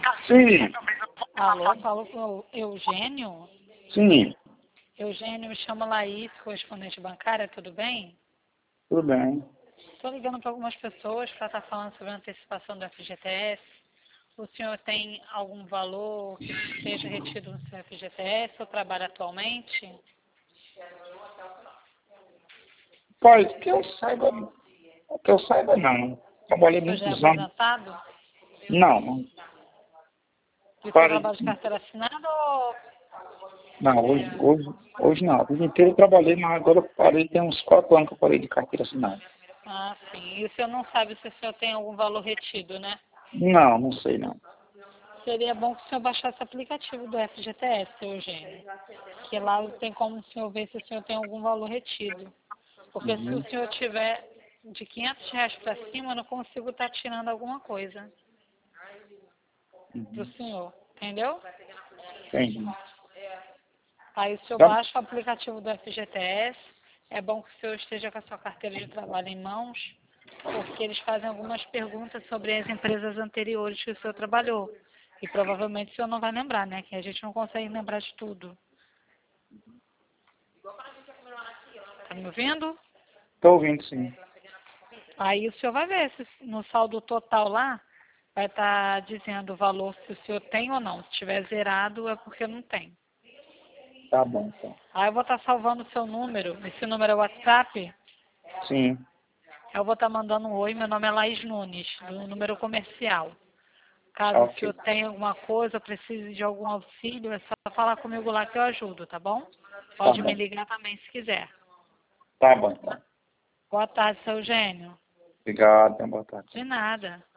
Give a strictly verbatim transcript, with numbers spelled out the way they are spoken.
Sim, Alô, falo com o Eugênio? sim, Eugênio, me chama Laís, correspondente bancária, tudo bem? tudo bem. Estou ligando para algumas pessoas para estar falando sobre a antecipação do F G T S. O senhor tem algum valor que seja retido no seu F G T S ou trabalha atualmente? Pai, que eu saiba, que eu saiba não. Trabalhei O senhor já é muitos anos. aposentado? Não, não. E o senhor Parei. trabalha de carteira assinada ou... Não, hoje, hoje, hoje não. A vida inteira eu trabalhei, mas agora eu parei, tem uns quatro anos que eu parei de carteira assinada. Ah, sim. E o senhor não sabe se o senhor tem algum valor retido, né? Não, não sei não. Seria bom que o senhor baixasse o aplicativo do F G T S, seu Eugênio. Que lá tem como o senhor ver se o senhor tem algum valor retido. Porque se Uhum, o senhor tiver de quinhentos reais para cima, eu não consigo estar tirando alguma coisa para o uhum. senhor. Entendeu? Entendi. Aí o senhor Tá, baixa o aplicativo do F G T S. É bom que o senhor esteja com a sua carteira de trabalho em mãos, porque eles fazem algumas perguntas sobre as empresas anteriores que o senhor trabalhou. E provavelmente o senhor não vai lembrar, né? Que a gente não consegue lembrar de tudo. Tá me ouvindo? tô ouvindo sim. Aí o senhor vai ver se no saldo total lá vai estar dizendo o valor se o senhor tem ou não. Se tiver zerado é porque não tem. Tá bom, então. Aí eu vou estar salvando o seu número. Esse número é o WhatsApp. Sim, Eu vou estar mandando um oi. Meu nome é Laís Nunes, do número comercial. Caso o senhor ok. tenha alguma coisa, precise de algum auxílio, é só falar comigo lá que eu ajudo, tá bom? Tá Pode me bom. ligar também se quiser. Tá bom, então. Boa tarde, seu Eugênio. Obrigado, então, boa tarde. De nada.